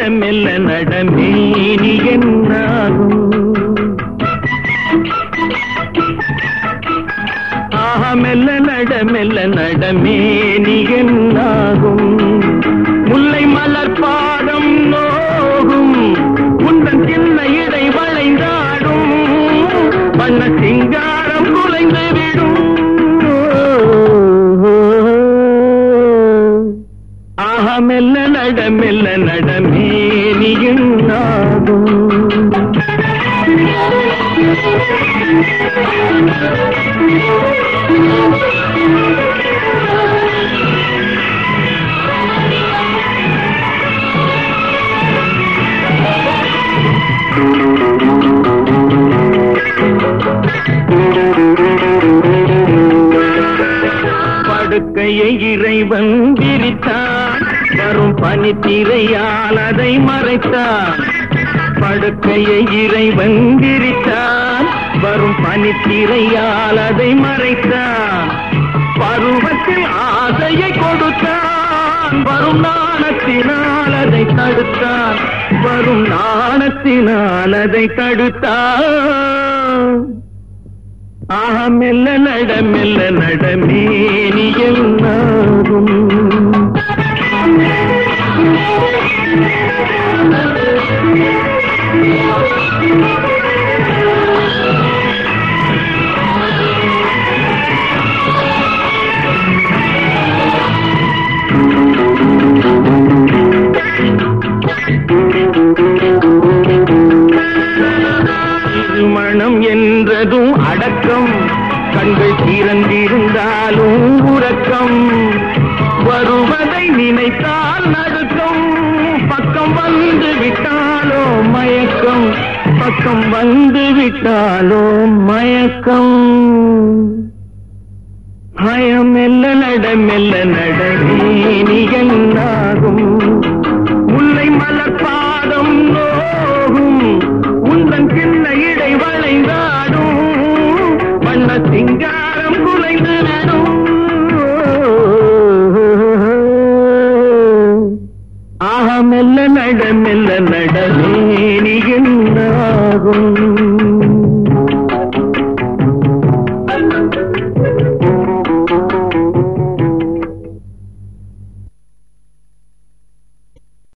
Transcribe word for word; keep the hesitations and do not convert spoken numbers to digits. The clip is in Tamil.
மெல்ல நடமேனி என்னாகும் ஆஹா மெல்ல நட மெல்ல நடமேனி என்னாகும் முல்லை மலர் பாதம் நோகும் உந்தன் சின்ன இடை வளைந்தாடும் வண்ண சிங்காரம் குலைந்து விடும் ஆஹா மெல்ல நட மெல்ல நடமேனி என்னாகும் படுக்கையை இறைவன் விரித்தான் வரும் பனித்திரையால் அதை மறைத்தான் படுக்கையை இறைவன் விரித்தான் வரும் பனித்திரையால் அதை மறைத்தான் பருவத்தில் ஆசையை கொடுத்தான் வரும் நாணத்தினால் அதை தடுத்தான் வரும் நாணத்தினால் அதை தடுத்தான் ஆஹா மெல்ல நட மெல்ல நடமேனி என்னாகும் மனம் என்றதும் அடக்கம் கண்கள் திறந்திருந்தாலும் உறக்கம் வருவதை நினைத்தால் நடுக்கம் பக்கம் வந்து விட்டாலோ மயக்கம் பக்கம் வந்து விட்டாலோ மயக்கம் பயம் மெல்ல நட மெல்ல நடமேனி என்னாகும் முல்லை மலர் பாதம் நோகும் உந்தன் சின்ன இடை வளைந்தாடும் வண்ண சிங்காரம் குலைந்து நடும் ஆஹா மெல்ல நட மெல்ல நடமேனி என்னாகும்